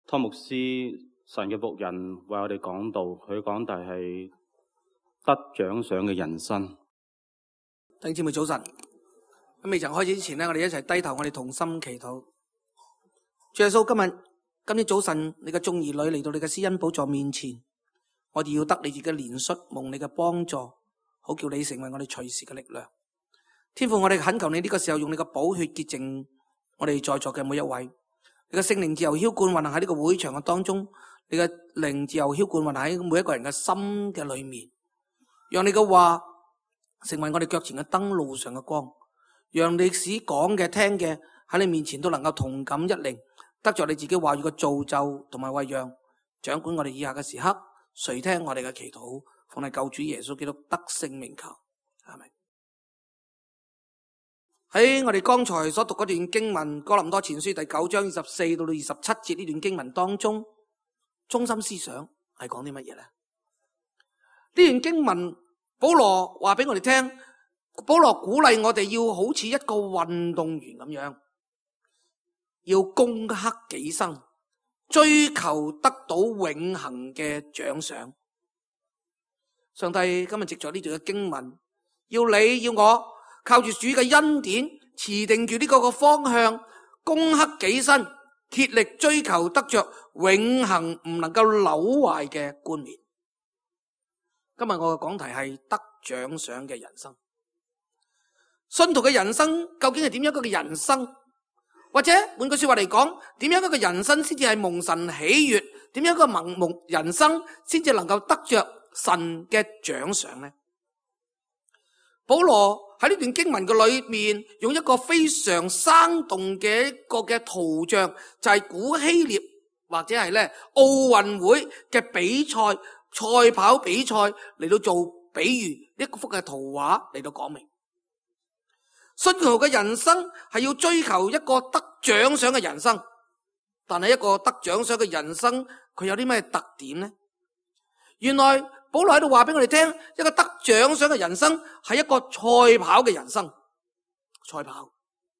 湯牧師神嘅僕人為我哋講道，佢講題係得獎賞嘅人生。 弟兄姊妹早晨，喺未曾開始之前呢，我哋一齊低頭，我哋同心祈禱。主耶穌，今日早晨，你嘅眾兒女嚟到你嘅施恩寶座面前，我哋要得你自己嘅憐恤，蒙你嘅幫助，好叫你成為我哋隨時嘅力量。天父，我哋懇求你呢個時候用你嘅寶血潔淨我哋在座嘅每一位。你嘅聖靈自由澆灌運行喺呢個會場嘅當中，你嘅靈自由澆灌運行喺每一個人嘅心嘅裏面，讓你嘅話成為我哋腳前嘅燈，路上嘅光，讓歷史講嘅聽嘅喺你面前都能夠同感一靈，得着你自己話語嘅造就同埋餵養，掌管我哋以下嘅時刻，垂聽我哋嘅祈禱，奉你救主耶穌基督得勝名求，阿們。喺我哋剛才所讀嗰段經文，哥林多前書第9章24到27節呢段經文當中，中心思想係講啲乜嘢呢？呢段經文保羅話俾我哋聽，保羅鼓勵我哋要好似一個運動員咁樣，要攻克己身，追求得到永恆嘅獎賞。上帝今日藉着呢段嘅經文，要你要我靠住主嘅恩典，持定住呢個方向，攻克己身，竭力追求得着永恆唔能夠朽壞嘅冠冕。今日我嘅講題係得獎賞嘅人生。信徒嘅人生究竟係點樣一個人生？或者換句說話嚟講，點樣一個人生先至係蒙神喜悅？點樣一個人生先至能夠得着神嘅獎賞呢？保羅喺呢段經文嘅裏面，用一個非常生動嘅一個嘅圖像，就係古希臘或者係奧運會嘅比賽、賽跑比賽嚟到做比喻，一幅嘅圖畫嚟到講明。信徒嘅人生係要追求一個得獎賞嘅人生，但係一個得獎賞嘅人生，佢有啲咩特點呢？原來保羅喺度話俾我哋聽，一個得獎賞嘅人生係一個賽跑嘅人生。賽跑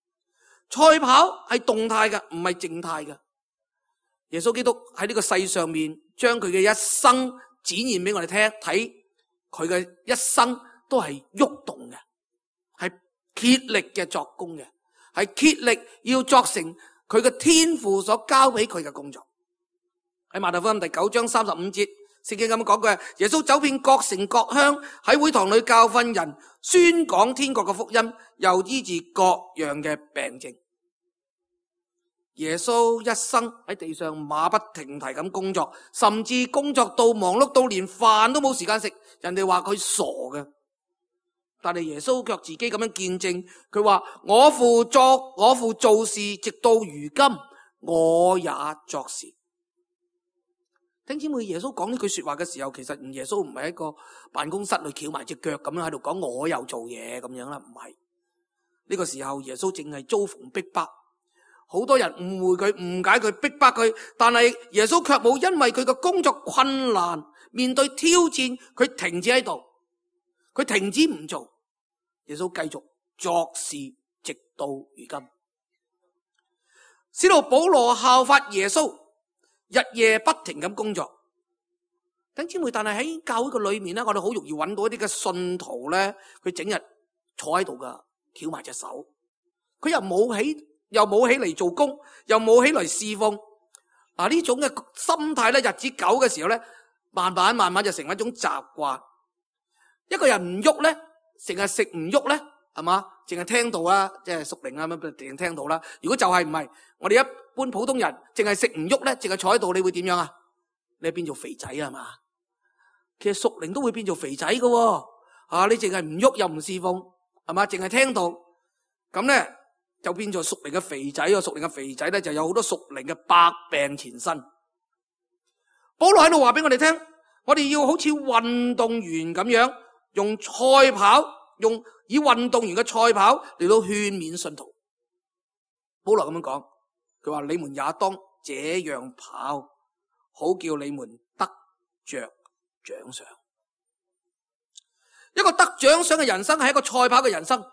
係動態嘅，唔係靜態嘅。耶穌基督喺呢個世上面，將佢嘅一生展現俾我哋睇，佢嘅一生都係喐動嘅，係竭力嘅作工嘅，係竭力要作成佢嘅天父所交俾佢嘅工作。喺馬太福音第9章35節。聖經咁講嘅，耶穌走遍各城各鄉，喺會堂裏教訓人，宣講天國嘅福音，又醫治各樣嘅病症。耶穌一生喺地上馬不停蹄咁工作，甚至工作到忙碌到連飯都冇時間食，人哋話佢傻嘅。但係耶穌卻自己咁樣見證，佢話我父做事，直到如今，我也作事。弟兄姊妹，耶穌講呢句說話嘅時候，其實耶穌唔係喺個辦公室裏翹埋隻腳咁樣喺度講我又做嘢咁樣啦，唔係。呢個時候耶穌淨係遭逢逼迫，好多人誤會佢、誤解佢、逼迫佢，但係耶穌卻冇因為佢嘅工作困難、面對挑戰，佢停止喺度，佢停止唔做，耶穌繼續作事，直到如今。使徒保羅效法耶穌，日夜不停咁工作。弟兄姊妹，但係喺教會嘅裏面咧，我哋好容易揾到一啲嘅信徒咧，佢整日坐喺度噶，翹埋隻手，佢又冇起嚟做工，又冇起嚟侍奉。嗱，呢種嘅心態咧，日子久嘅時候咧，慢慢就成為一種習慣。一個人唔喐咧，成日食唔喐咧，係嘛？淨係聽到啦，即係屬靈啊，咁淨係聽到啦。如果就係唔係，我哋一般普通人淨係食唔喐咧，淨係坐喺度，你會點樣啊？你變做肥仔啊，係嘛？其實屬靈都會變做肥仔噶，你淨係唔喐又唔侍奉，係嘛？淨係聽到，咁咧就變做屬靈嘅肥仔。屬靈嘅肥仔咧就有好多屬靈嘅百病纏身。保羅喺度話俾我哋聽，我哋要好似運動員咁樣，用賽跑，以運動員嘅賽跑嚟到勸勉信徒。保羅咁樣講，佢話你們也當這樣跑，好叫你們得着獎賞。一個得獎賞嘅人生係一個賽跑嘅人生，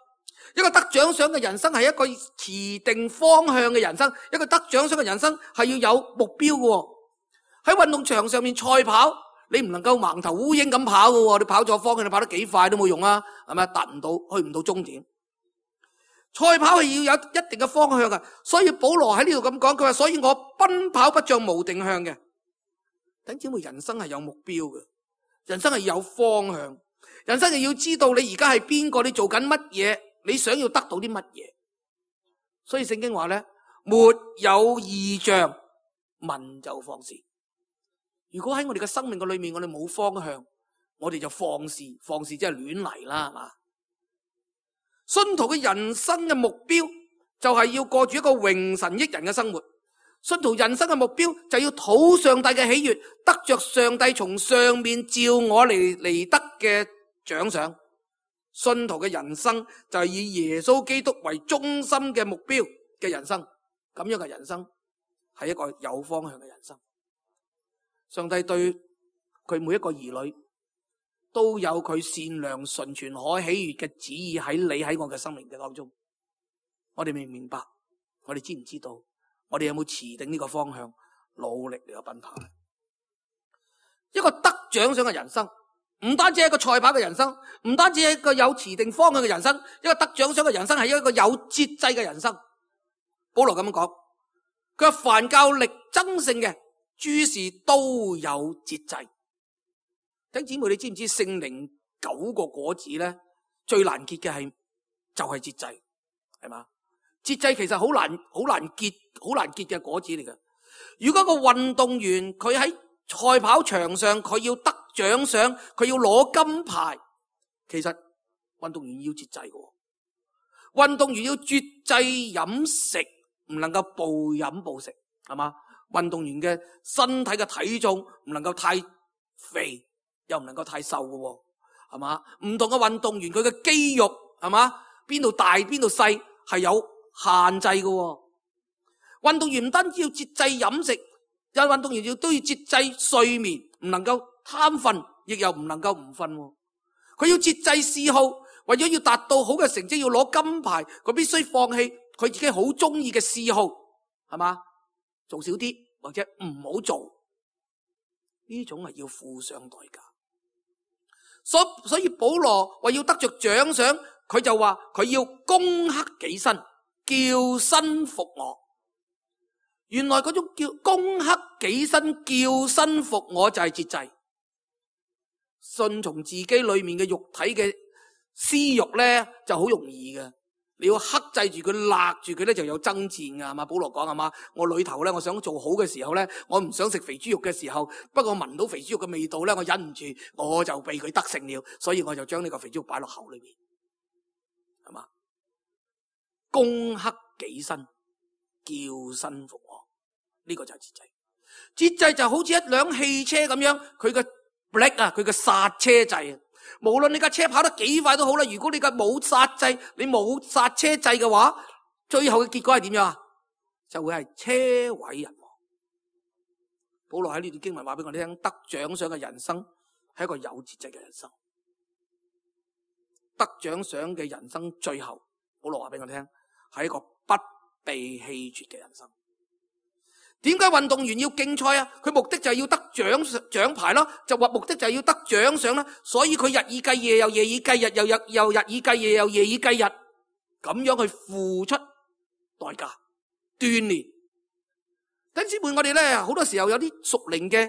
一個得獎賞嘅人生係一個持定方向嘅人生，一個得獎賞嘅人生係要有目標嘅。喺運動場上面賽跑，你唔能夠盲頭烏蠅咁跑嘅，你跑咗方向，你跑得幾快都冇用啊，係咪？達唔到，去唔到終點。賽跑係要有一定嘅方向嘅，所以保羅喺呢度咁講，佢話：所以我奔跑不像無定向嘅。弟兄姊妹，人生係有目標嘅，人生係有方向，人生係要知道你而家係邊個，你做緊乜嘢，你想要得到啲乜嘢。所以聖經話咧，沒有異象，民就放肆。如果喺我哋嘅生命嘅裏面，我哋冇方向，我哋就放肆，放肆即係亂嚟啦，係嘛？信徒嘅人生嘅目標就係要過住一個榮神益人嘅生活。信徒人生嘅目標就要討上帝嘅喜悅，得着上帝從上面召我嚟得嘅獎賞。信徒嘅人生就係以耶穌基督為中心嘅目標嘅人生，咁樣嘅人生係一個有方向嘅人生。上帝對佢每一個兒女都有佢善良、純全、可喜悅嘅旨意喺你喺我嘅生命嘅當中。我哋明唔明白？我哋知唔知道？我哋有冇持定呢個方向，努力嚟去奔跑？一個得獎賞嘅人生，唔單止係一個賽跑嘅人生，唔單止係一個有持定方向嘅人生，一個得獎賞嘅人生係一個有節制嘅人生。保羅咁樣講，佢話凡較力爭勝嘅，諸事都有節制。弟兄姊妹，你知唔知聖靈9個果子咧，最難結嘅就係節制，係嘛？節制其實好難結嘅果子嚟嘅。如果個運動員佢喺賽跑場上，佢要得獎賞，佢要攞金牌，其實運動員要節制嘅。運動員要節制飲食，唔能夠暴飲暴食，係嘛？運動員嘅身體嘅體重唔能夠太肥，又唔能夠太瘦嘅，係嘛？唔同嘅運動員佢嘅肌肉，係嘛？邊度大邊度細係有限制嘅。運動員唔單止要節制飲食，有運動員都要節制睡眠，唔能夠貪瞓，亦又唔能夠唔瞓。佢要節制嗜好，為咗要達到好嘅成績，要攞金牌，佢必須放棄佢自己好中意嘅嗜好，係嘛？做少啲或者唔好做，呢種係要付上代價。所以保羅話要得着獎賞，佢就話佢要攻克己身，叫身服我。原來嗰種叫攻克己身、叫身服我就係節制，順從自己裏面嘅肉體嘅私欲咧就好容易嘅。你要克制住佢、勒住佢咧，就有爭戰噶，係嘛？保羅講係嘛？我裏頭咧，我想做好嘅時候咧，我唔想食肥豬肉嘅時候，不過聞到肥豬肉嘅味道咧，我忍唔住，我就被佢得勝了，所以我就將呢個肥豬肉擺落口裏邊，係嘛？攻克己身，叫身服我，呢個就係節制。節制就好似一輛汽車咁樣，佢嘅 brake 啊，佢嘅剎車掣啊。無論你架車跑得幾快都好啦，如果你架冇剎掣，你冇剎車掣嘅話，最後嘅結果係點樣啊？就會係車毀人亡。保羅喺呢段經文話俾我哋聽，得獎賞嘅人生係一個有節制嘅人生。得獎賞嘅人生最後，保羅話俾我哋聽，係一個不被棄絕嘅人生。點解運動員要競賽啊？佢目的就係要得獎牌咯，就話目的就係要得獎賞啦。所以佢日以繼夜，又夜以繼日，又日以繼夜，又夜以繼日，咁樣去付出代價鍛煉。弟兄姊妹，我哋咧好多時候有啲屬靈嘅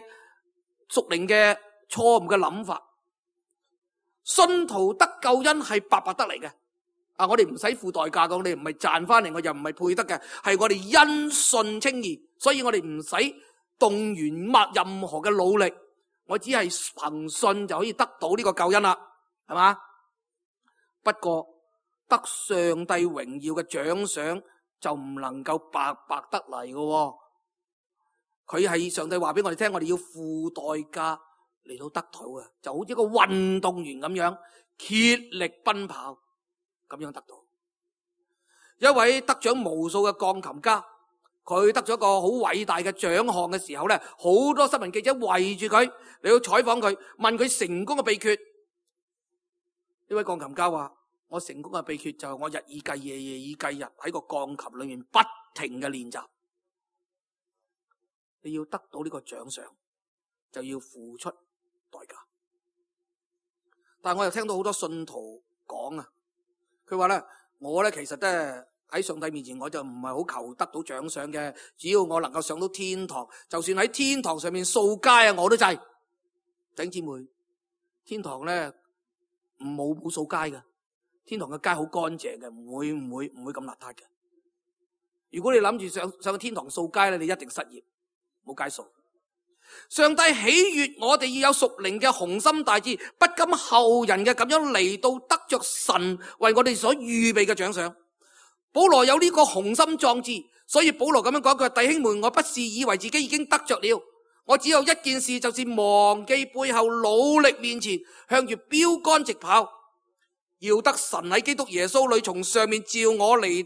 錯誤嘅諗法。信徒得救恩係白白得嚟嘅。我哋唔使付代價嘅，我哋唔係賺翻嚟，我又唔係配得嘅，係我哋因信稱義，所以我哋唔使動員任何嘅努力，我只係憑信就可以得到呢個救恩啦，係嘛？不過得上帝榮耀嘅獎賞就唔能夠白白得嚟嘅，佢係上帝話俾我哋聽，我哋要付代價嚟到得到嘅，就好似一個運動員咁樣竭力奔跑。咁樣得到。一位得獎無數嘅鋼琴家，佢得咗一個好偉大嘅獎項嘅時候咧，好多新聞記者圍住佢嚟到採訪佢，問佢成功嘅秘訣。呢位鋼琴家話： 我成功嘅秘訣就係我日以繼夜，夜以繼日喺個鋼琴裏面不停嘅練習。你要得到呢個獎賞，就要付出代價。但係我又聽到好多信徒講啊，佢話咧，我咧其實咧喺上帝面前我就唔係好求得到獎賞嘅，只要我能夠上到天堂，就算喺天堂上面掃街啊，我都制。弟兄姊妹，天堂咧冇掃街嘅，天堂嘅街好乾淨嘅，唔會咁邋遢嘅。如果你諗住上天堂掃街咧，你一定失業，冇街掃。上帝喜悅我哋要有屬靈嘅雄心大志，不甘後人嘅咁樣嚟到得着神為我哋所預備嘅獎賞。保羅有呢個雄心壯志，所以保羅咁樣講，佢話，弟兄們，我不是以為自己已經得着了，我只有一件事，就是忘記背後，努力面前，向住標竿直跑，要得神喺基督耶穌裏從上面召我來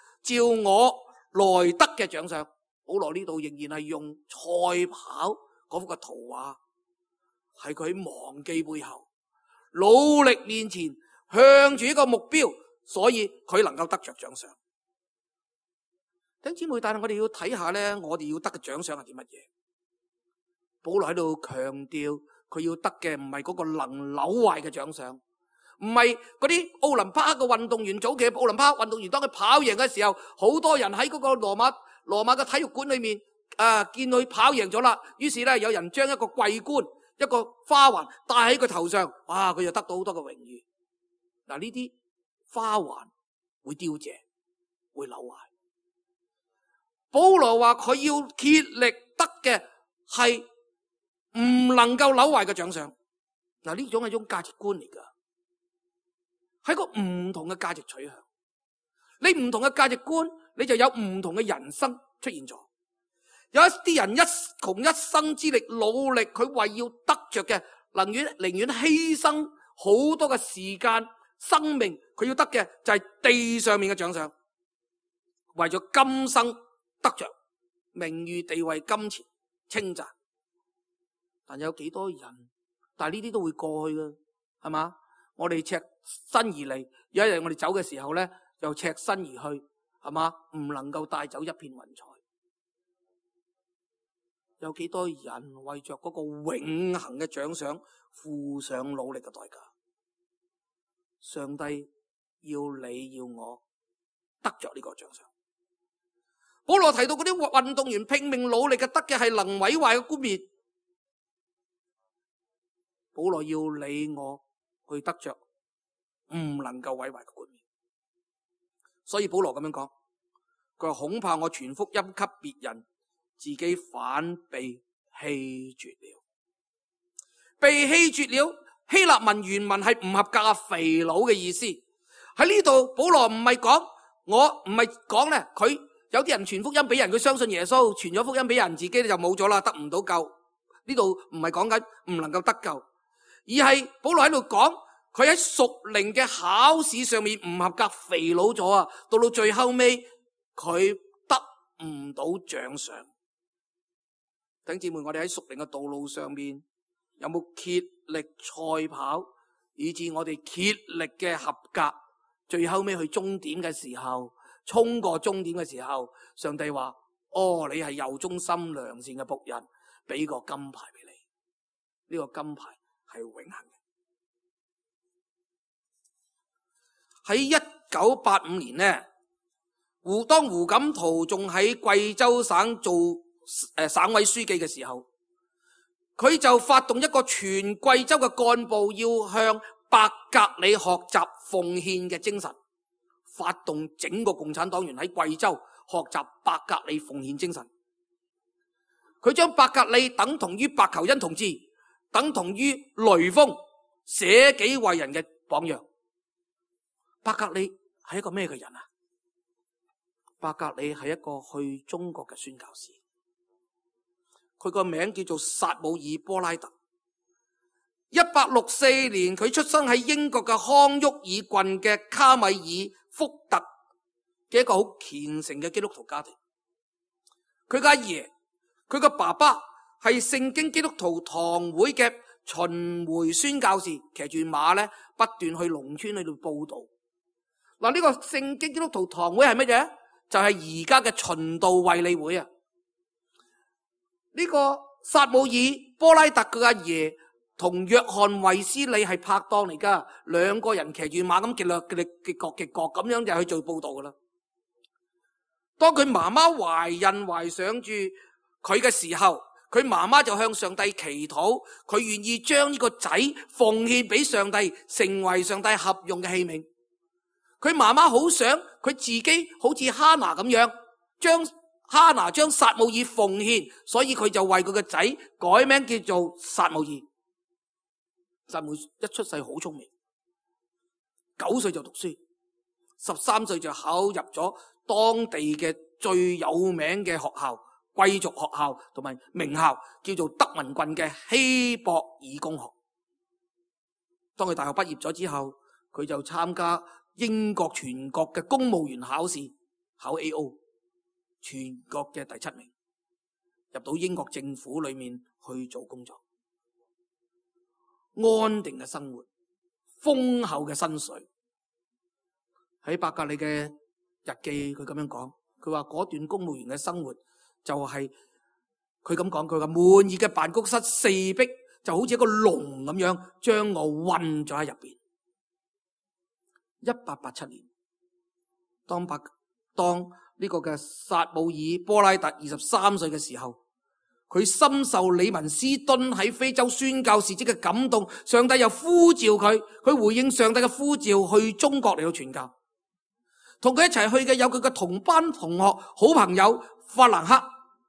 得嘅獎賞。保羅呢度仍然係用賽跑嗰幅嘅圖畫，係佢忘記背後，努力面前，向住一個目標，所以佢能夠得着獎賞。弟兄姊妹，但係我哋要睇下咧，我哋要得嘅獎賞係啲乜嘢？保羅喺度強調，佢要得嘅唔係嗰個能扭壞嘅獎賞，唔係嗰啲奧林匹克嘅運動員，早期嘅奧林匹克運動員當佢跑贏嘅時候，好多人喺嗰個羅馬嘅體育館裏面見佢跑贏咗啦，於是咧有人將一個桂冠、一個花環戴喺佢頭上，哇！佢就得到好多嘅榮譽。嗱，呢啲花環會凋謝，會扭壞。保羅話佢要竭力得嘅係唔能夠扭壞嘅獎賞。嗱，呢種係一種價值觀嚟噶，係個唔同嘅價值取向。你唔同嘅價值觀，你就有唔同嘅人生出現咗。有一啲人窮一生之力努力，佢為要得着嘅，寧願犧牲好多嘅時間、生命，佢要得嘅就係地上面嘅獎賞，為咗今生得着名譽、地位、金錢、稱讚。但有幾多人？但係呢啲都會過去嘅，係嘛？我哋赤身而嚟，有一日我哋走嘅時候咧，又赤身而去，係嘛？唔能夠帶走一片雲彩。有幾多人為着嗰個永恆嘅獎賞付上努力嘅代價？上帝要你要我得着呢個獎賞。保羅提到嗰啲運動員拼命努力嘅得嘅係能毀壞嘅冠冕。保羅要你我去得着唔能夠毀壞嘅冠冕。所以保羅咁樣講，佢話恐怕我傳福音給別人，自己反被棄絕了。被棄絕了，希臘文原文係唔合格啊，肥佬嘅意思。喺呢度保羅唔係講，我唔係講咧，佢有啲人傳福音俾人，佢相信耶穌，傳咗福音俾人，自己就冇咗啦，得唔到救。呢度唔係講緊唔能夠得救，而係保羅喺度講，佢喺屬靈嘅考試上面唔合格，肥佬咗啊！到最後尾，佢得唔到獎賞。弟兄姊妹，我哋喺屬靈嘅道路上面有冇竭力賽跑，以致我哋竭力嘅合格？最後尾去終點嘅時候，衝過終點嘅時候，上帝話：哦，你係又忠心良善嘅僕人，俾個金牌俾你。呢個金牌係永恆嘅。喺1985年呢，當胡錦濤仲喺貴州省做省委書記嘅時候，佢就發動一個全貴州嘅幹部要向白格里學習奉獻嘅精神，發動整個共產黨員喺貴州學習白格里奉獻精神。佢將白格里等同於白求恩同志，等同於雷鋒，捨己為人嘅榜樣。白格里係一個咩嘅人啊？白格里係一個去中國嘅宣教士，佢個名叫做撒姆爾波拉特。1864年佢出生喺英國嘅康沃爾郡嘅卡米爾福特嘅一個好虔誠嘅基督徒家庭。佢嘅阿爺，佢嘅爸爸係聖經基督徒堂會嘅巡迴宣教士，騎住馬咧不斷去農村去度佈道。 嗱，呢個聖經基督徒堂會係乜嘢？就係而家嘅循道衛理會啊！呢個撒母耳波拉特嘅阿爺同約翰衛斯理係拍檔嚟噶，兩個人騎住馬咁極角咁樣就去做報道噶啦。當佢媽媽懷上住佢嘅時候，佢媽媽就向上帝祈禱，佢願意將呢個仔奉獻俾上帝，成為上帝合用嘅器皿。佢媽媽好想佢自己好似哈拿咁樣，哈拿將撒母耳奉獻，所以佢就為佢個仔改名叫做撒母耳。撒母耳一出世好聰明，9歲就讀書，13歲就考入咗當地嘅最有名嘅學校，貴族學校同埋名校，叫做德文郡嘅希伯爾公學。當佢大學畢業咗之後，佢就參加英國全國嘅公務員考試，考 AO， 全國嘅第7名，入到英國政府裏面去做工作。安定嘅生活，豐厚嘅薪水。喺伯格利嘅日記，佢咁樣講，佢話嗰段公務員嘅生活就係佢咁講，佢話滿意嘅辦公室四壁就好似一個籠咁樣，將我困咗喺入邊。1887年，當呢個嘅撒母耳波拉特23歲嘅時候，佢深受李文斯敦喺非洲宣教事蹟嘅感動，上帝又呼召佢回應上帝嘅呼召，去中國嚟到傳教。同佢一齊去嘅有佢嘅同班同學、好朋友法蘭克。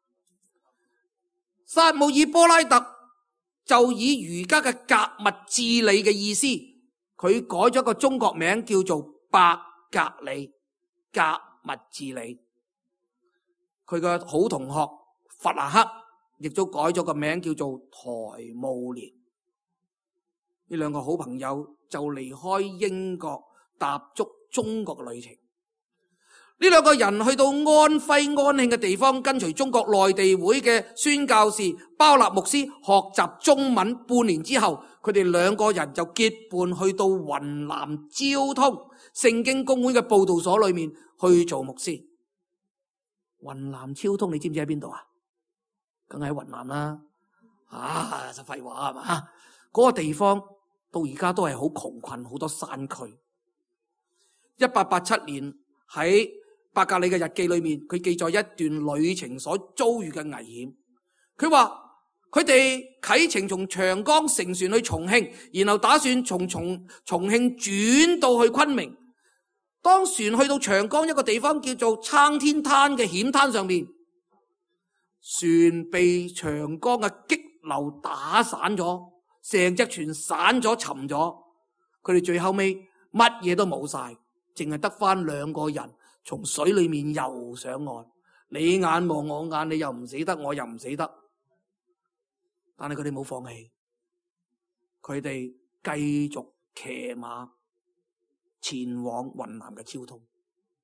撒母耳波拉特就以儒家嘅格物致理嘅意思，佢改咗個中國名叫做伯格理，格物致理。佢嘅好同學法蘭克亦都改咗個名叫做台慕連。呢兩個好朋友就離開英國，踏足中國嘅旅程。呢兩個人去到安徽安慶嘅地方，跟隨中國內地會嘅宣教士包納牧師學習中文。半年之後，佢哋兩個人就結伴去到雲南昭通聖經公會嘅佈道所裏面去做牧師。雲南昭通你知唔知喺邊度啊？梗係喺雲南啦。就廢話係嘛？嗰個地方到而家都係好窮困，好多山區。1887年喺伯格里嘅日記裏面，佢記載一段旅程所遭遇嘅危險。佢話佢哋啟程從長江乘船去重慶，然後打算從重慶轉到去昆明。當船去到長江一個地方叫做撐天灘嘅險灘上面，船被長江嘅激流打散咗，成隻船散咗沉咗。佢哋最後尾乜嘢都冇晒，淨係得翻兩個人從水裏面游上岸，你眼望我眼，你又唔死得，我又唔死得。但係佢哋冇放棄，佢哋繼續騎馬前往雲南嘅昭通。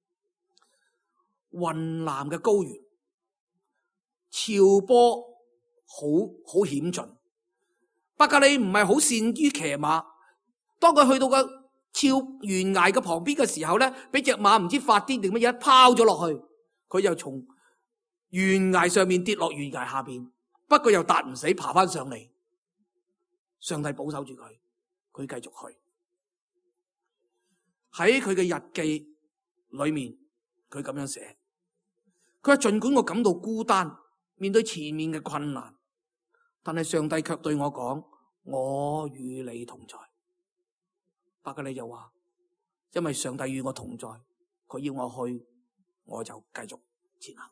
雲南嘅高原峭坡好險峻，伯格里唔係好善於騎馬。當佢去到個懸崖嘅旁邊嘅時候咧，俾隻馬唔知發癲定乜嘢拋咗落去，佢又從懸崖上面跌落懸崖下邊，不過又達唔死，爬翻上嚟。上帝保守住佢，佢繼續去。喺佢嘅日記裏面，佢咁樣寫，佢話盡管我感到孤單，面對前面嘅困難，但係上帝卻對我講，我與你同在。伯格利就話，因為上帝與我同在，佢要我去，我就繼續前行。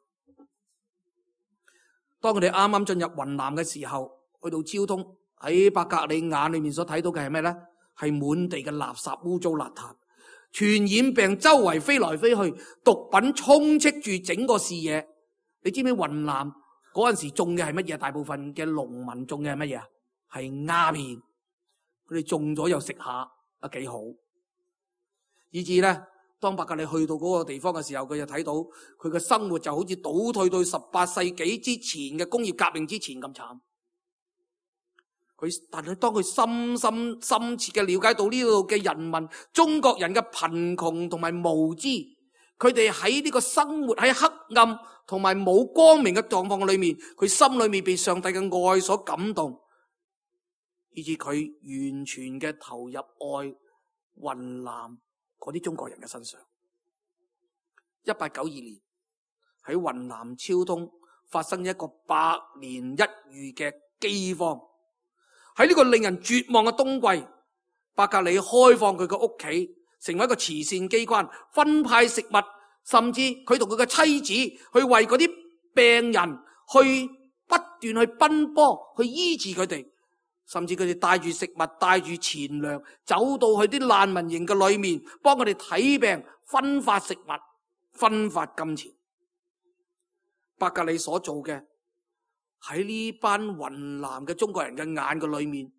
當佢哋啱啱進入雲南嘅時候，去到昭通，喺伯格利眼裏面所睇到嘅係咩呢？係滿地嘅垃圾，污糟邋遢，傳染病周圍飛來飛去，毒品充斥住整個視野。你知唔知雲南嗰陣時種嘅係乜嘢？大部分嘅農民種嘅係乜嘢？係鴉片。佢哋種咗又食下。幾好，以至咧，當伯格利去到嗰個地方嘅時候，佢就睇到佢嘅生活就好似倒退到18世紀之前嘅工業革命之前咁慘。 但係當佢深切嘅了解到呢度嘅人民，中國人嘅貧窮同埋無知，佢哋喺呢個生活喺黑暗同埋冇光明嘅狀況裏面，佢心裏面被上帝嘅愛所感動，以致佢完全嘅投入愛雲南嗰啲中國人嘅身上。1892年喺雲南昭通發生一個百年一遇嘅饑荒。喺呢個令人絕望嘅冬季，伯格里開放佢嘅屋企，成為一個慈善機關，分派食物，甚至佢同佢嘅妻子去為嗰啲病人去不斷去奔波，去醫治佢哋，甚至佢哋帶住食物，帶住錢糧，走到去啲難民營嘅裏面，幫佢哋睇病，分發食物，分發金錢。伯格里所做嘅，喺呢班雲南嘅中國人嘅眼嘅裏面，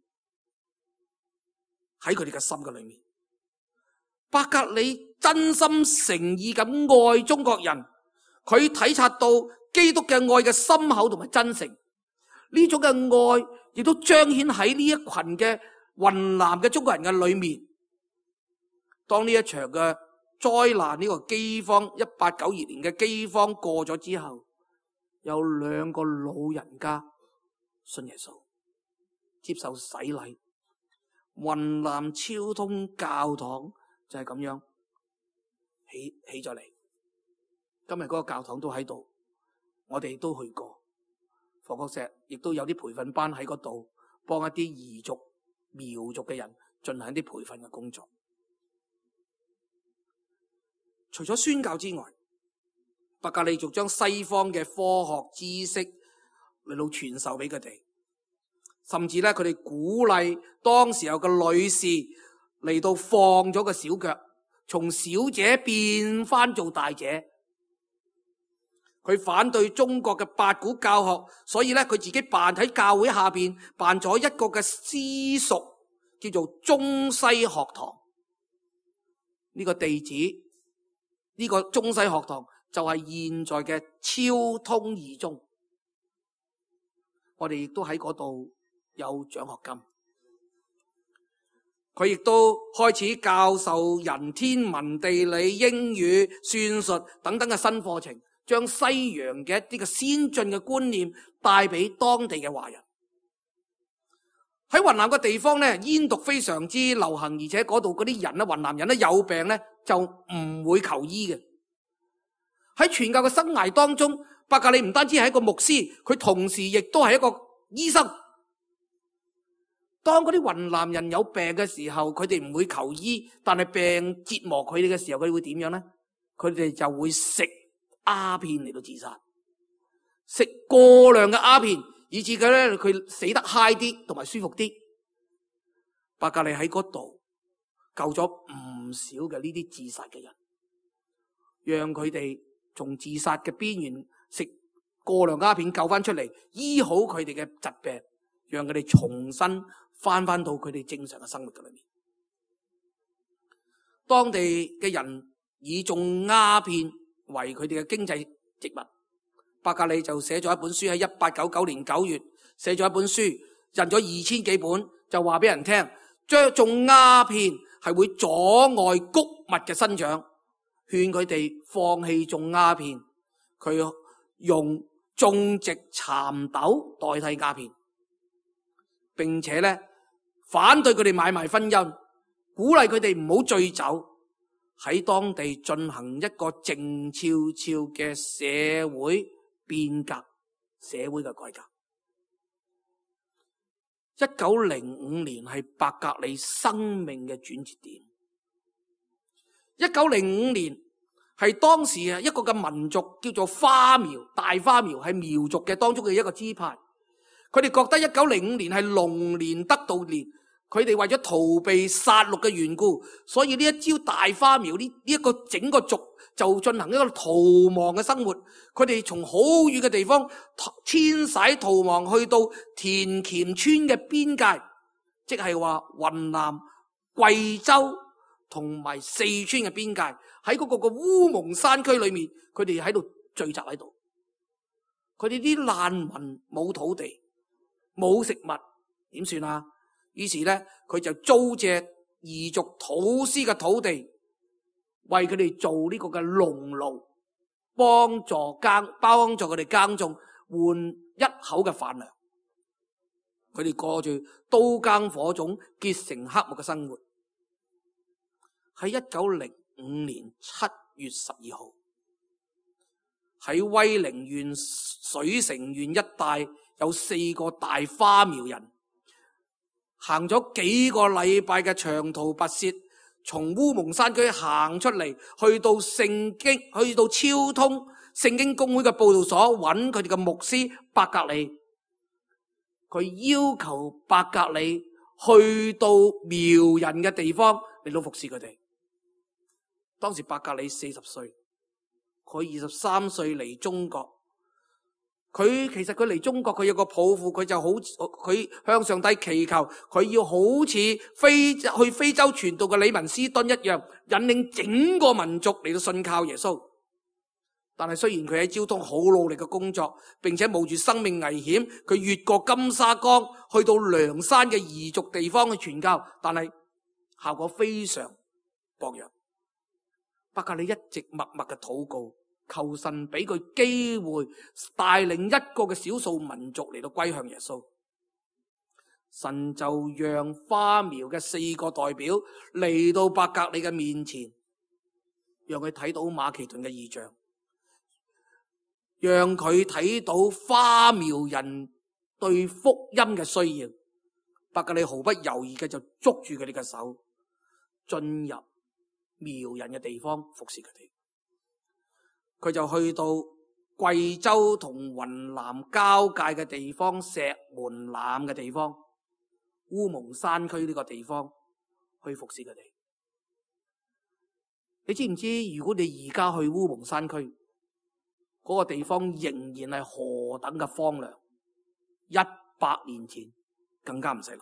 喺佢哋嘅心嘅裏面，伯格里真心誠意咁愛中國人，佢體察到基督嘅愛嘅深厚同埋真誠，呢種嘅愛亦都彰顯喺呢一群嘅雲南嘅中國人嘅裏面。當呢一場嘅災難，呢個饑荒，1892年嘅饑荒過咗之後，有2個老人家信耶穌，接受洗禮。雲南昭通教堂就係咁樣起咗嚟。今日嗰個教堂都喺度，我哋都去過。房角石亦都有啲培訓班喺嗰度，幫一啲彝族、苗族嘅人進行一啲培訓嘅工作。除咗宣教之外，伯格利仲將西方嘅科學知識嚟到傳授俾佢哋，甚至咧佢哋鼓勵當時候嘅女士嚟到放咗個小腳，從小姐變翻做大姐。佢反對中國嘅八股教學，所以咧佢自己辦喺教會下邊辦咗一個嘅私塾，叫做中西學堂。呢個地址，呢個中西學堂就係現在嘅昭通二中。我哋亦都喺嗰度有獎學金。佢亦都開始教授人天文地理、英語、算術等等嘅新課程，將西洋嘅一啲嘅先進嘅觀念帶俾當地嘅華人。喺雲南嘅地方咧，煙毒非常之流行，而且嗰度嗰啲人咧，雲南人咧有病咧就唔會求醫嘅。喺傳教嘅生涯當中，伯格利唔單止係一個牧師，佢同時亦都係一個醫生。當嗰啲雲南人有病嘅時候，佢哋唔會求醫，但係病折磨佢哋嘅時候，佢哋會點樣呢？佢哋就會食鴉片嚟到自殺，食過量嘅鴉片，以致佢死得嗨啲，同埋舒服啲。伯格利喺嗰度救咗唔少嘅呢啲自殺嘅人，讓佢哋從自殺嘅邊緣食過量鴉片救翻出嚟，醫好佢哋嘅疾病，讓佢哋重新翻到佢哋正常嘅生活嘅裏面。當地嘅人以種鴉片為佢哋嘅經濟植物，伯格利就寫咗一本書，喺1899年9月寫咗一本書，印咗2000幾本，就話俾人聽，將種鴉片係會阻礙穀物嘅生長，勸佢哋放棄種鴉片，佢用種植蠶豆代替鴉片，並且咧反對佢哋買賣婚姻，鼓勵佢哋唔好醉酒，喺當地進行一個靜悄悄嘅社會變革、社會嘅改革。1905年係伯格利生命嘅轉折點。1905年係當時一個嘅民族叫做花苗，大花苗係苗族嘅當中嘅一個支派。佢哋覺得1905年係龍年得道年，佢哋為咗逃避殺戮嘅緣故，所以呢一朝大花苗呢一個整個族就進行一個逃亡嘅生活。佢哋從好遠嘅地方遷徙逃亡去到田黔村嘅邊界，即係話雲南、貴州同埋四川嘅邊界，喺嗰個烏蒙山區裏面，佢哋喺度聚集喺度。佢哋啲難民冇土地、冇食物， 點算啊？於是咧，佢就租借異族土司嘅土地，為佢哋做呢個嘅農奴，幫助佢哋耕種，換一口嘅飯糧。佢哋過住刀耕火種、結成黑幕嘅生活。喺1905年7月12號，喺威寧縣水城縣一帶有4個大花苗人，行咗幾個禮拜嘅長途跋涉，從烏蒙山區行出嚟，去到超通聖經公會嘅佈道所，揾佢哋嘅牧師伯格利。佢要求伯格利去到苗人嘅地方嚟到服侍佢哋。當時伯格利40歲，佢23歲嚟中國。其實佢嚟中國，佢有個抱負，佢向上帝祈求，佢要好似去非洲傳道嘅李文斯敦一樣，引領整個民族嚟到信靠耶穌。但係雖然佢喺昭通好努力嘅工作，並且冒住生命危險，佢越過金沙江去到涼山嘅彝族地方去傳教，但係效果非常薄弱。伯格利一直默默嘅禱告，求神俾佢機會帶領一個嘅少數民族嚟到歸向耶穌。神就讓花苗嘅4個代表嚟到伯格利嘅面前，讓佢睇到馬其頓嘅異象，讓佢睇到花苗人對福音嘅需要。伯格利毫不猶豫嘅就捉住佢哋嘅手，進入苗人嘅地方服侍佢哋。佢就去到貴州同雲南交界嘅地方，石門檻嘅地方，烏蒙山區呢個地方去服侍佢哋。你知唔知如果你而家去烏蒙山區嗰個地方，仍然係何等嘅荒涼？100年前更加唔使諗。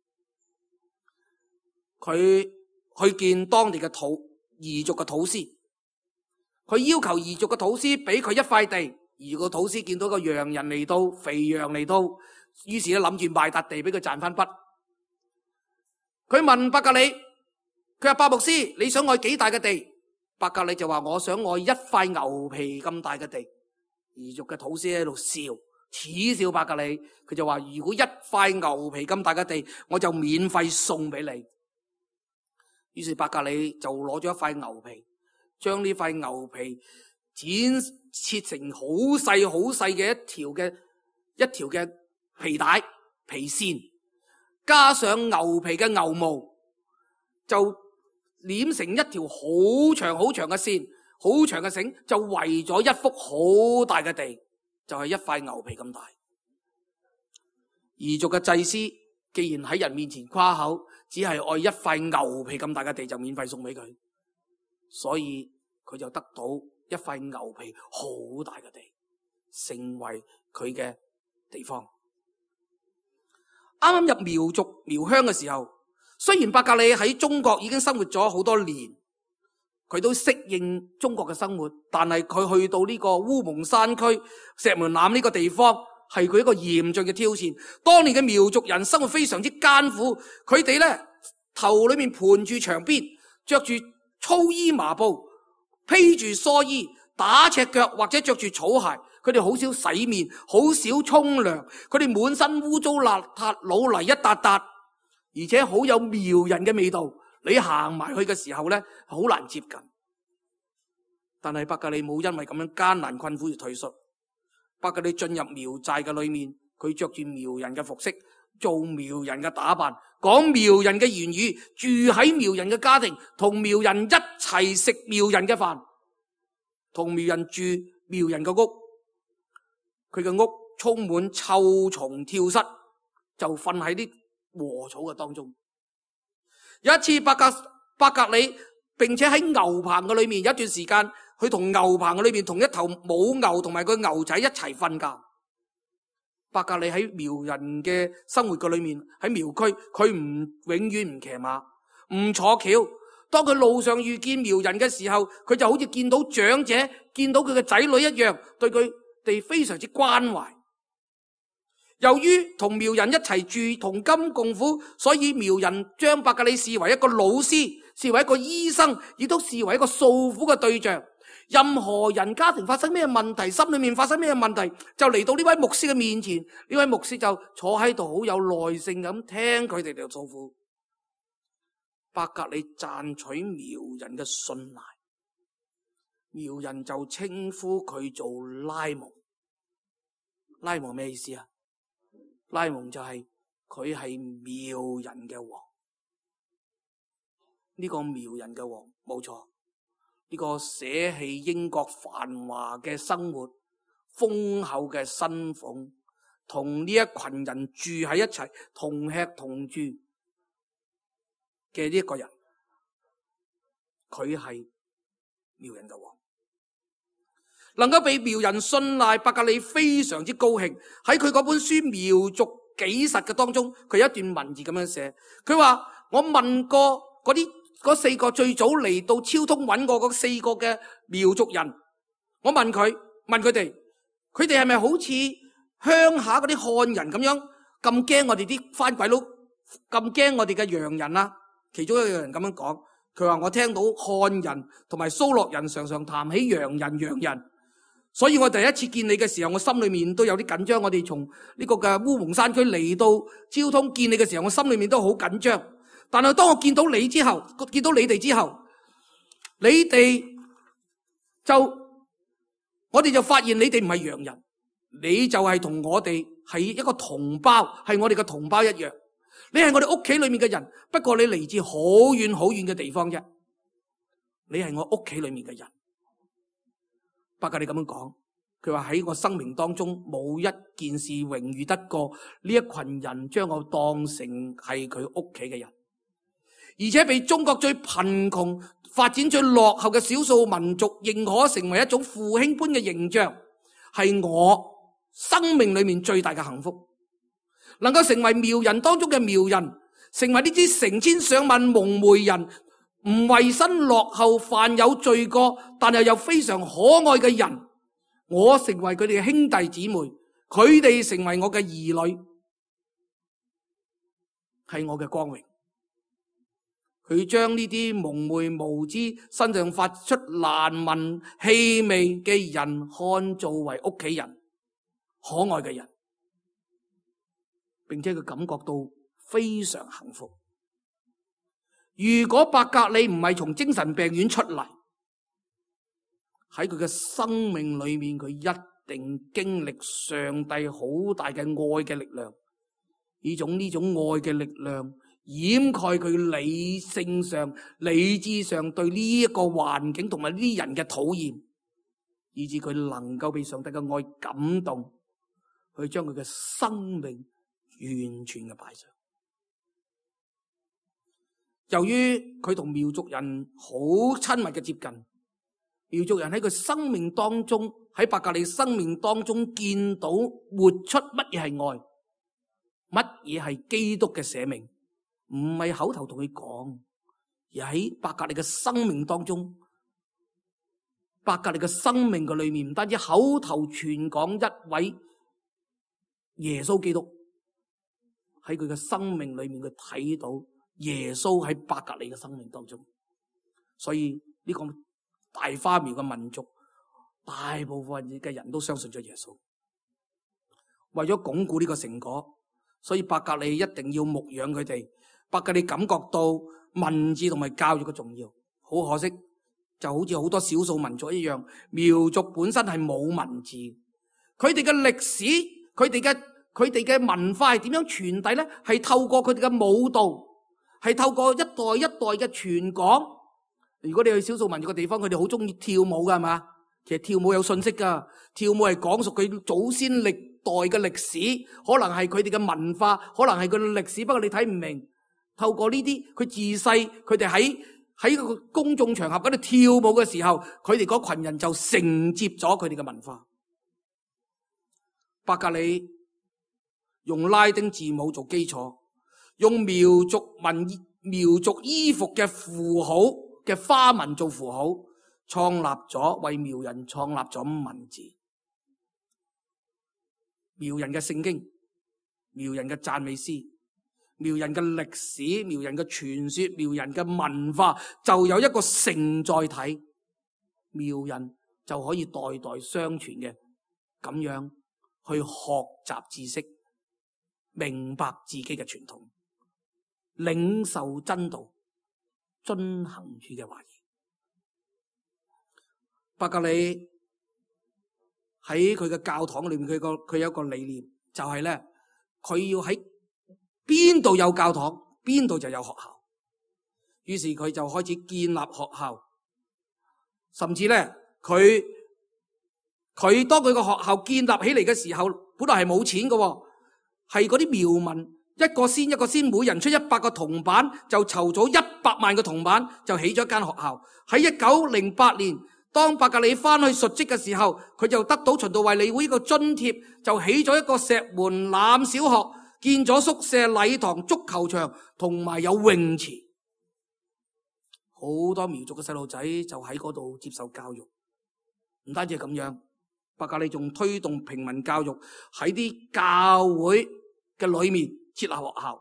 佢去見當地嘅彝族嘅土司，佢要求彝族嘅土司俾佢一塊地。而個土司見到個洋人嚟到，肥羊嚟到，於是咧諗住賣笪地俾佢賺翻筆。佢問伯格利，佢話伯牧師，你想愛幾大嘅地？伯格利就話，我想愛一塊牛皮咁大嘅地。彝族嘅土司喺度笑，恥笑伯格利。佢就話，如果一塊牛皮咁大嘅地，我就免費送俾你。於是伯格利就攞咗一塊牛皮，將呢塊牛皮切成好細好細嘅一條嘅皮帶皮線，加上牛皮嘅牛毛，就捻成一條好長好長嘅線，好長嘅繩，就圍咗一幅好大嘅地，就係一塊牛皮咁大。彝族嘅祭司既然喺人面前誇口，只係愛一塊牛皮咁大嘅地就免費送俾佢，所以佢就得到一塊牛皮好大嘅地，成為佢嘅地方。啱啱入苗族苗鄉嘅時候，雖然伯格利喺中國已經生活咗好多年，佢都適應中國嘅生活，但係佢去到呢個烏蒙山區石門檻呢個地方，係佢一個嚴峻嘅挑戰。當年嘅苗族人生活非常之艱苦，佢哋咧頭裏面盤住長辮，着住粗衣麻布，披住蓑衣，打赤腳或者着住草鞋。佢哋好少洗面，好少沖涼，佢哋滿身污糟邋遢，老泥一笪笪，而且好有苗人嘅味道。你行埋去嘅時候咧，好難接近。但係伯格利冇因為咁樣艱難困苦而退縮。伯格利進入苗寨嘅裏面，佢着住苗人嘅服飾，做苗人嘅打扮，講苗人嘅言語，住喺苗人嘅家庭，同苗人一齊食苗人嘅飯，同苗人住苗人嘅屋。佢嘅屋充滿臭蟲跳蚤，就瞓喺啲禾草嘅當中。有一次伯格利並且喺牛棚嘅裏面，有一段時間佢同牛棚嘅裏面同一頭母牛同埋個牛仔一齊瞓覺。伯格利喺苗人嘅生活嘅裏面，喺苗區佢永遠唔騎馬，唔坐轎。當佢路上遇見苗人嘅時候，佢就好似見到長者見到佢嘅仔女一樣，對佢哋非常之關懷。 由於同苗人一齊住，同甘共苦，所以苗人將伯格利視為一個老師，視為一個醫生，亦都視為一個訴苦嘅對象。任何人家庭發生咩問題，心裏面發生咩問題，就嚟到呢位牧師嘅面前，呢位牧師就坐喺度好有耐性咁聽佢哋嚟訴苦。伯格利讚取苗人嘅信賴，苗人就稱呼佢做拉蒙。拉蒙咩意思啊？拉蒙就係佢係苗人嘅王。呢個苗人嘅王冇錯，呢個捨棄英國繁華嘅生活、豐厚嘅薪俸，同呢一群人住喺一齊，同吃同住嘅呢一個人，佢係苗人嘅王。能夠被苗人信賴，伯格利非常之高興。喺佢嗰本書《苗族紀實》嘅當中，佢有一段文字咁樣寫，佢話：我問過嗰4個最早嚟到超通揾過嗰4個嘅苗族人，我問佢哋，佢哋係咪好似鄉下嗰啲漢人咁樣咁驚我哋啲番鬼佬，咁驚我哋嘅洋人啊？其中一個人咁樣講，佢話：我聽到漢人同埋蘇洛人常常談起洋人。所以我第一次見你嘅時候，我心裏面都有啲緊張。我哋從呢個嘅烏蒙山區嚟到昭通見你嘅時候，我心裏面都好緊張。但係當我見到你哋之後，我哋就發現你哋唔係洋人，你就係同我哋係一個同胞，係我哋嘅同胞一樣。你係我哋屋企裏面嘅人，不過你嚟自好遠好遠嘅地方啫。你係我屋企裏面嘅人。伯格利咁樣講，佢話喺我生命當中冇一件事榮譽得過呢一群人將我當成係佢屋企嘅人，而且被中國最貧窮、發展最落後嘅少數民族認可成為一種父兄般嘅形象，係我生命裏面最大嘅幸福。能夠成為苗人當中嘅苗人，成為呢啲成千上萬蒙昧人，唔衛生落後、犯有罪過，但係又非常可愛嘅人，我成為佢哋嘅兄弟姊妹，佢哋成為我嘅兒女，係我嘅光榮。佢將呢啲蒙昧無知、身上發出難聞氣味嘅人看作為屋企人、可愛嘅人，並且佢感覺到非常幸福。如果伯格利唔係從精神病院出嚟，喺佢嘅生命裏面，佢一定經歷上帝好大嘅愛嘅力量，呢種愛嘅力量掩蓋佢理性上、理智上對呢一個環境同埋呢啲人嘅討厭，以致佢能夠被上帝嘅愛感動，去將佢嘅生命完全嘅擺上。由於佢同苗族人好親密嘅接近，苗族人喺佢生命當中，喺伯格利生命當中見到活出乜嘢係愛，乜嘢係基督嘅捨命，唔係口頭同佢講，而喺伯格利嘅生命當中，伯格利嘅生命嘅裏面唔單止口頭傳講一位耶穌基督，喺佢嘅生命裏面佢睇到耶穌喺伯格利嘅生命當中，所以呢個大花苗嘅民族，大部分嘅人都相信咗耶穌。為咗鞏固呢個成果，所以伯格利一定要牧養佢哋。伯格利感覺到文字同埋教育嘅重要。好可惜，就好似好多少數民族一樣，苗族本身係冇文字，佢哋嘅歷史，佢哋嘅文化係點樣傳遞咧？係透過佢哋嘅舞蹈。係透過一代一代嘅傳講。如果你去少數民族嘅地方，佢哋好中意跳舞噶，係嘛？其實跳舞有信息噶，跳舞係講述佢祖先歷代嘅歷史，可能係佢哋嘅文化，可能係佢嘅歷史。不過你睇唔明，透過呢啲，佢自細佢哋喺個公眾場合嗰度跳舞嘅時候，佢哋嗰群人就承接咗佢哋嘅文化。伯格利用拉丁字母做基礎，用苗族衣服嘅符號嘅花紋做符號，為苗人創立咗文字。苗人嘅聖經苗人嘅讚美詩、苗人嘅歷史、苗人嘅傳說、苗人嘅文化，就有一個承載體，苗人就可以代代相傳嘅咁樣去學習知識，明白自己嘅傳統，領受真道，遵行主嘅話語。伯格里喺佢嘅教堂裏面，佢有一個理念，就係咧，佢要喺邊度有教堂，邊度就有學校。於是佢就開始建立學校，甚至咧，佢當佢個學校建立起嚟嘅時候，本來係冇錢嘅，係嗰啲苗民一個先一個先，每人出100個銅板，就籌咗100萬個銅板，就起咗一間學校。喺1908年。當伯格里翻去述職嘅時候，佢就得到循道衛理會呢個津貼，就起咗一個石門檻小學，建咗宿舍、禮堂、足球場，同埋有泳池。好多苗族嘅細路仔就喺嗰度接受教育。唔單止係咁樣，伯格里仲推動平民教育，喺啲教會嘅裏面設立學校。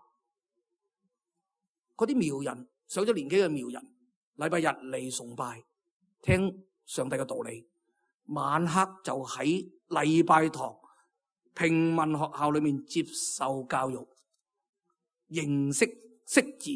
嗰啲苗人上咗年紀嘅苗人，禮拜日嚟崇拜，聽上帝嘅道理，晚黑就喺禮拜堂平民學校裏面接受教育，認識識字。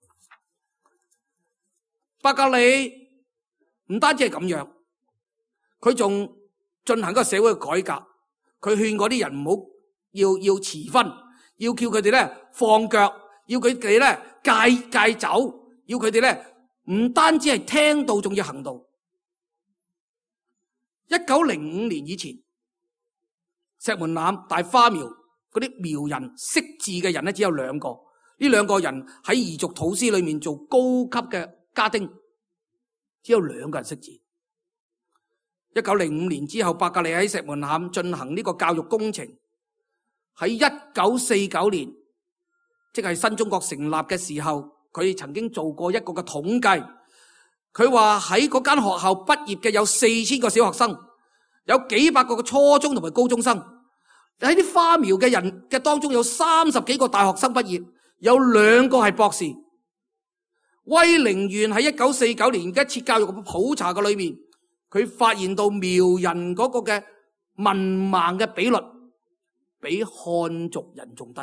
伯格里唔單止係咁樣，佢仲進行一個社會嘅改革。佢勸嗰啲人唔好要遲婚，要叫佢哋咧放腳，要佢哋咧戒酒，要佢哋咧唔單止係聽道，仲要行道。1905年以前，石門檻大花苗嗰啲苗人識字嘅人咧只有2個，呢2個人喺彝族土司裏面做高級嘅家丁，只有2個人識字。1905年之後，伯格里喺石門檻進行呢個教育工程。喺1949年，即係新中國成立嘅時候，佢曾經做過一個嘅統計。佢話喺嗰間學校畢業嘅有4000個小學生，有幾百個嘅初中同埋高中生。喺啲花苗嘅人嘅當中，有30幾個大學生畢業，有2個係博士。威靈縣喺1949年一次教育嘅普查嘅裏面，佢發現到苗人嗰個嘅文盲嘅比率比漢族人仲低。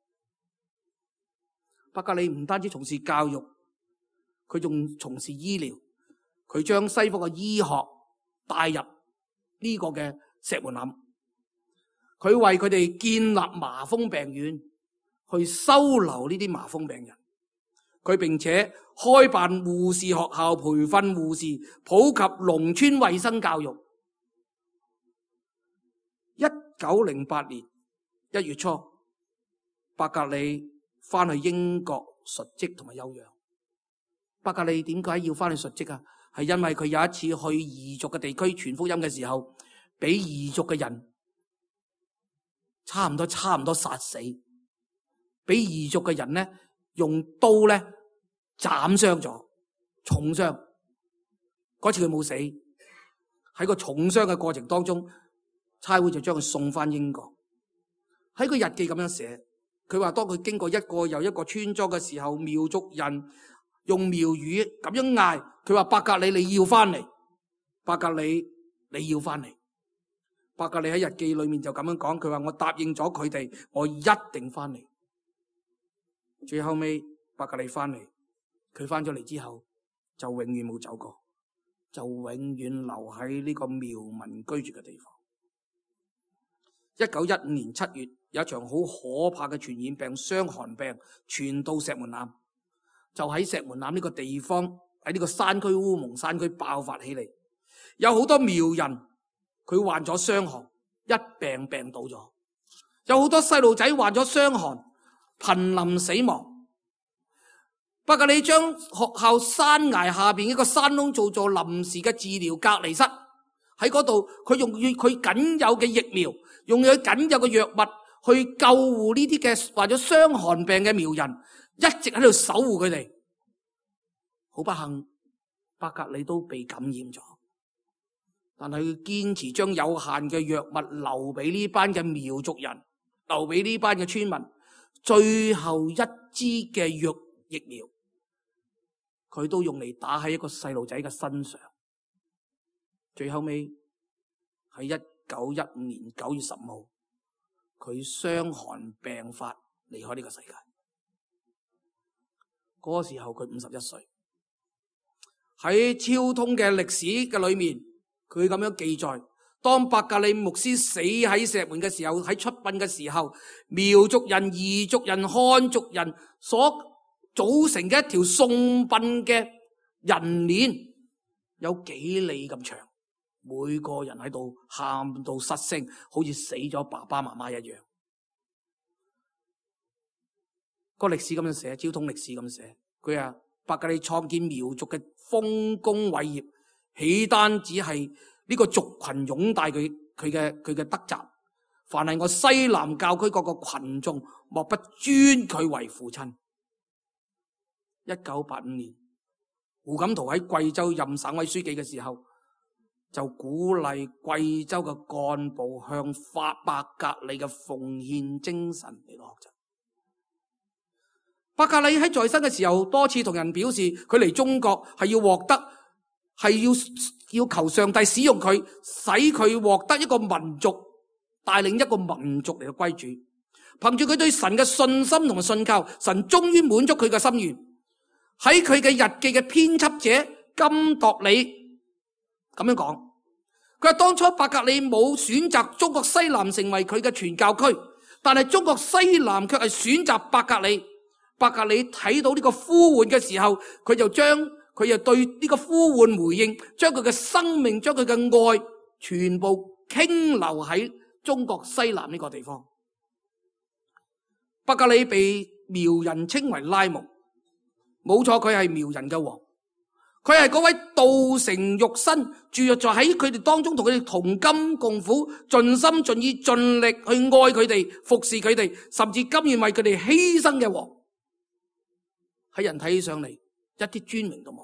伯格里唔單止從事教育，佢仲從事醫療，佢將西方嘅醫學帶入呢個嘅石門檻，佢為佢哋建立麻風病院，去收留呢啲麻風病人。佢並且開辦護士學校，培訓護士，普及農村衛生教育。1908年1月初，伯格里翻去英國述職同埋休養。伯格里點解要翻去述職啊？係因為佢有一次去彝族嘅地區傳福音嘅時候，俾彝族嘅人差唔多殺死，俾彝族嘅人咧用刀咧斬傷咗，重傷。嗰次佢冇死，喺個重傷嘅過程當中，差會就將佢送翻英國。喺個日記咁樣寫，佢話當佢經過一個又一個村莊嘅時候，苗族人用苗語咁樣嗌，佢話伯格里你要翻嚟，伯格里你要翻嚟。伯格里喺日記裏面就咁樣講，佢話我答應咗佢哋，我一定翻嚟。最後尾伯格里翻嚟，佢翻咗嚟之後就永遠冇走過，就永遠留喺呢個苗民居住嘅地方。1915年7月，有一場好可怕嘅傳染病傷寒病傳到石門檻，就喺石門檻呢個地方，喺呢個山區烏蒙山區爆發起嚟，有好多苗人佢患咗傷寒，一病倒咗，有好多細路仔患咗傷寒，瀕臨死亡。伯格里將學校山崖下邊一個山窿做臨時嘅治療隔離室，喺嗰度佢用佢僅有嘅疫苗，用佢僅有嘅藥物去救護呢啲嘅患咗傷寒病嘅苗人，一直喺度守護佢哋。好不幸，伯格里都被感染咗，但係佢堅持將有限嘅藥物留俾呢班嘅苗族人， 留俾呢班嘅村民最後一支嘅疫苗，佢都用嚟打喺一個細路仔嘅身上。最後尾喺1915年9月10號，佢傷寒病發離開呢個世界。嗰個時候佢51歲。喺超通嘅歷史嘅裏面，佢咁樣記載：當伯格利牧師死喺石門嘅時候，喺出殯嘅時候，苗族人、彝族人、漢族人所組成嘅一條送殯嘅人鏈有幾里咁長，每個人喺度喊到失聲，好似死咗爸爸媽媽一樣。個歷史咁樣寫，超通歷史咁寫，佢話伯格利創建苗族嘅豐功偉業，豈單止係呢個族群擁戴佢嘅德澤，凡係我西南教區各個群眾，莫不尊佢為父親。1985年，胡錦濤喺貴州任省委書記嘅時候，就鼓勵貴州嘅幹部向伯格利嘅奉獻精神嚟學習。伯格利喺在生嘅時候，多次同人表示，佢嚟中國係要獲得，係要求上帝使用佢，使佢獲得一個民族，帶領一個民族嚟到歸主。憑住佢對神嘅信心同埋信靠，神終於滿足佢嘅心願。喺佢嘅日記嘅編輯者金度里咁樣講，佢話當初伯格利冇選擇中國西南成為佢嘅傳教區，但係中國西南卻係選擇伯格利。伯格利睇到呢個呼喚嘅時候，佢就對呢個呼喚回應，將佢嘅生命、將佢嘅愛全部傾流喺中國西南呢個地方。伯格利被苗人稱為拉木，冇錯，佢係苗人嘅王，佢係嗰位道成肉身，住在喺佢哋當中，同佢哋同甘共苦，盡心盡意盡力去愛佢哋、服侍佢哋，甚至甘願為佢哋犧牲嘅王。喺人睇起上嚟，一啲尊名都冇。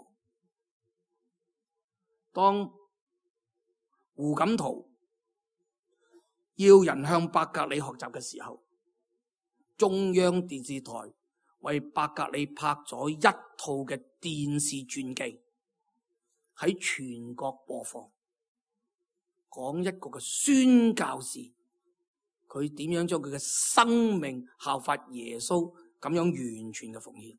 當胡錦濤要人向伯格利學習嘅時候，中央電視台為伯格利拍咗一套嘅電視傳記，喺全國播放，講一個嘅宣教士，佢點樣將佢嘅生命效法耶穌咁樣完全嘅奉獻。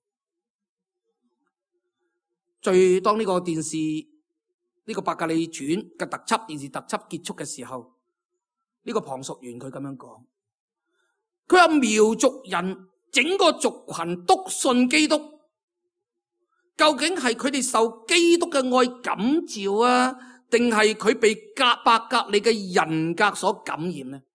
當呢個電視呢個伯格利傳嘅電視特輯結束嘅時候，呢個旁述員佢咁樣講，佢話苗族人整個族群篤信基督，究竟係佢哋受基督嘅愛感召啊，定係佢被伯格利嘅人格所感染呢？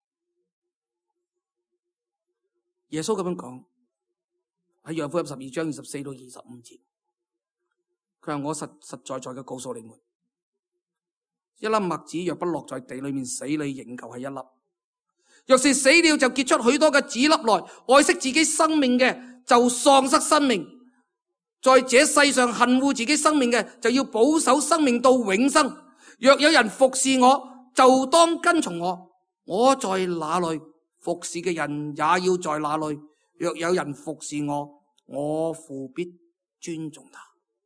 耶穌咁樣講喺約翰福音12章24到25節。佢話我實在在嘅告訴你們，一粒麥子若不落在地裏面死裏，仍舊係一粒；若是死了，就結出許多嘅子粒來。愛惜自己生命嘅，就喪失生命；在這世上恨惡自己生命嘅，就要保守生命到永生。若有人服侍我，就當跟從我；我在哪裏，服侍嘅人也要在哪裏。若有人服侍我，我父必尊重他。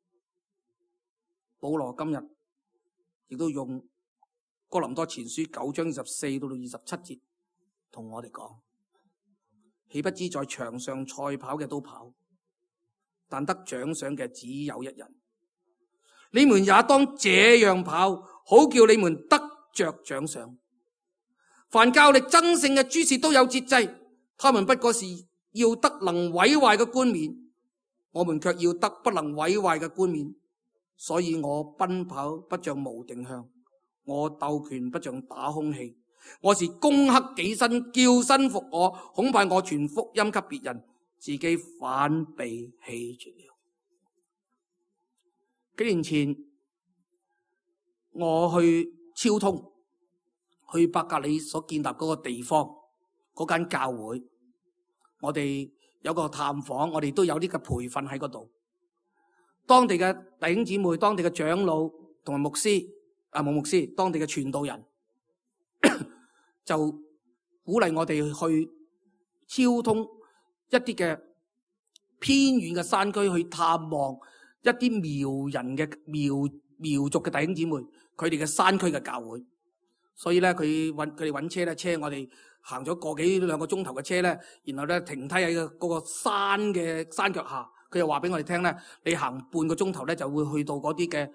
保羅今日亦都用哥林多前書9章24到27節同我哋講，豈不知在場上賽跑嘅都跑，但得獎賞嘅只有一人。你們也當這樣跑，好叫你們得着獎賞。凡較力爭勝嘅諸事都有節制，他們不過是要得能毀壞嘅冠冕，我們卻要得不能毀壞嘅冠冕。所以我奔跑不像無定向，我鬥拳不像打空氣，我是攻克己身，叫身服我。恐怕我傳福音給別人，自己反被棄絕了。幾年前我去超通，去伯格利所建立嗰個地方嗰間教會，我哋有個探訪，我哋都有呢個培訓喺嗰度。當地嘅弟兄姊妹、當地嘅長老同埋牧師、牧師、當地嘅傳道人就鼓勵我哋去超通一啲嘅偏遠嘅山區去探望一啲苗族嘅弟兄姊妹，佢哋嘅山區嘅教會。所以咧，佢哋揾車咧，車我哋行咗個幾兩個鐘頭嘅車咧，然後咧停低喺嗰個山嘅山腳下，佢又話俾我哋聽咧，你行半個鐘頭咧就會去到嗰啲嘅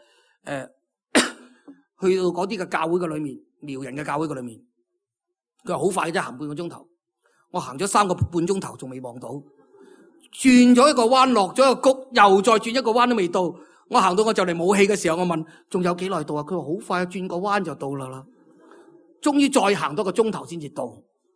去到嗰啲嘅教會嘅裏面，苗人嘅教會嘅裏面。佢話好快啫，行半個鐘頭。我行咗3個半鐘頭，仲未望到。轉咗一個彎，落咗一個谷，又再轉一個彎都未到。我行到我就嚟冇氣嘅時候，我問仲有幾耐到啊？佢話好快，轉個彎就到啦。終於再行多個鐘頭先至到。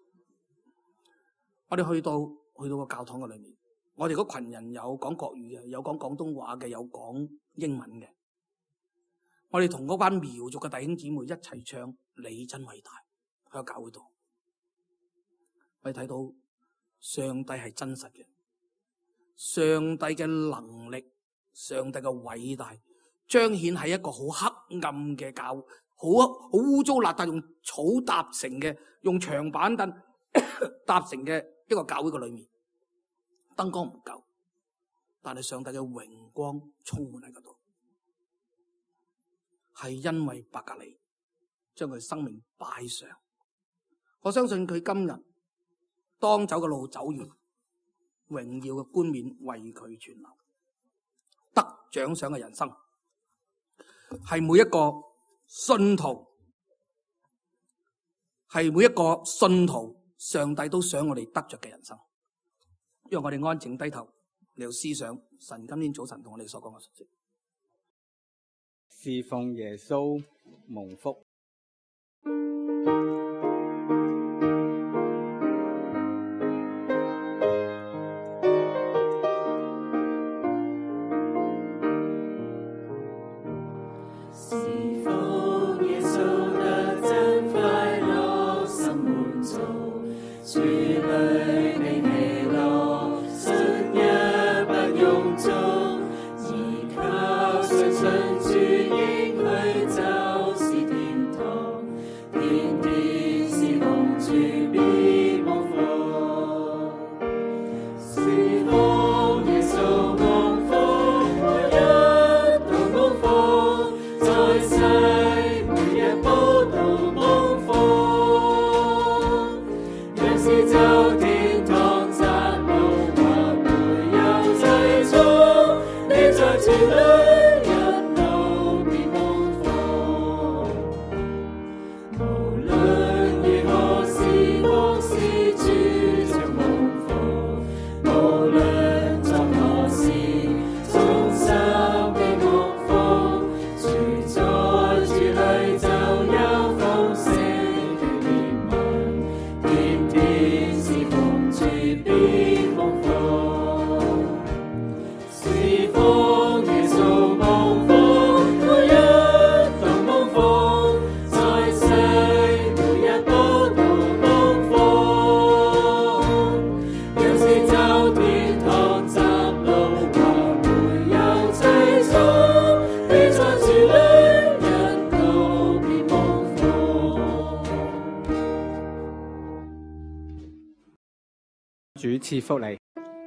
我哋去到個教堂嘅裏面，我哋嗰群人有講國語嘅，有講廣東話嘅，有講英文嘅。我哋同嗰班苗族嘅弟兄姊妹一齊唱《你真偉大》喺個教會度。我哋睇到上帝係真實嘅，上帝嘅能力，上帝嘅偉大彰顯喺一個好黑暗嘅教會，好污糟邋遢，用草搭成嘅，用長板凳搭成嘅一個教會嘅裏面，燈光唔夠，但係上帝嘅榮光充滿喺嗰度，係因為伯格利將佢生命擺上。我相信佢今日當走嘅路走完，榮耀嘅冠冕為佢存留，得獎賞嘅人生係每一個信徒，係每一個信徒，上帝都想我哋得着嘅人生。讓我哋安靜低頭嚟思想神今天早晨同我哋所講嘅信息。 侍奉耶穌蒙福。主賜福你。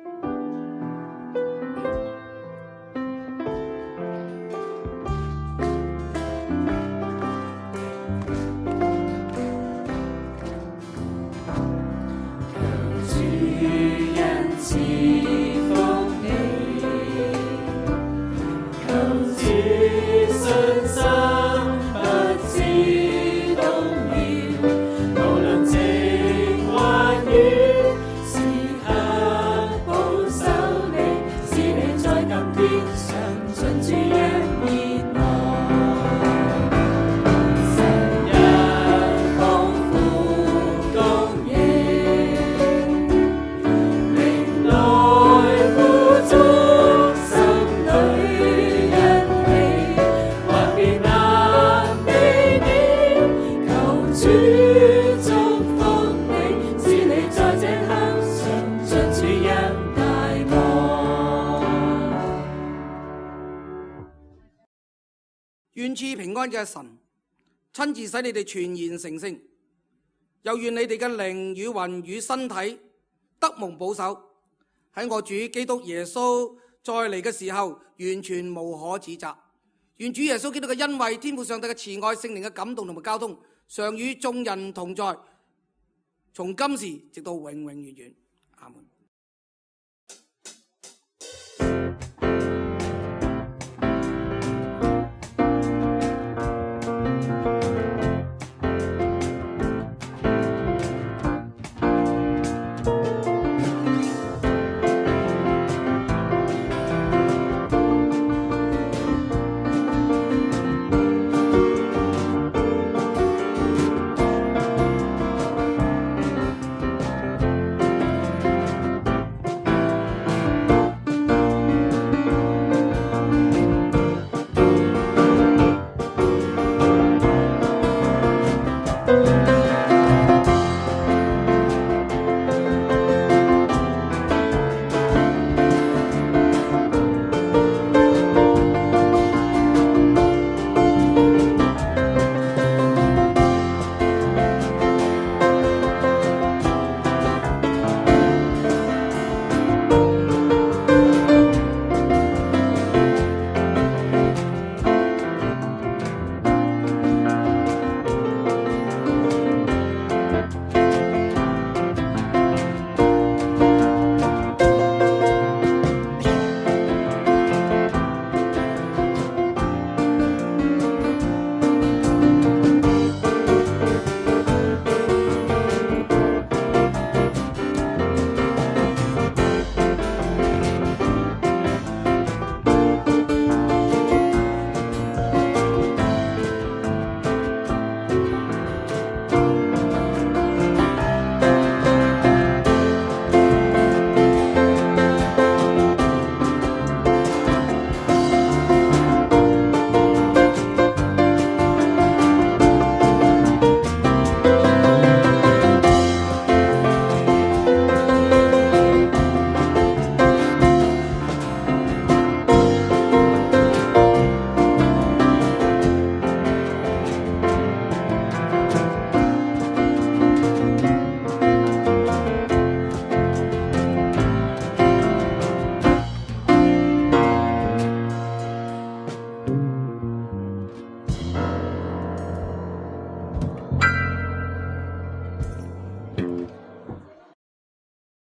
願賜平安嘅神親自使你哋全然成聖，又願你哋嘅靈與魂與身體得蒙保守，喺我主基督耶穌再嚟嘅時候，完全無可指責。願主耶穌基督嘅恩惠、天父上帝嘅慈愛、聖靈嘅感動同埋交通，常與眾人同在，從今時直到永永遠遠。阿門。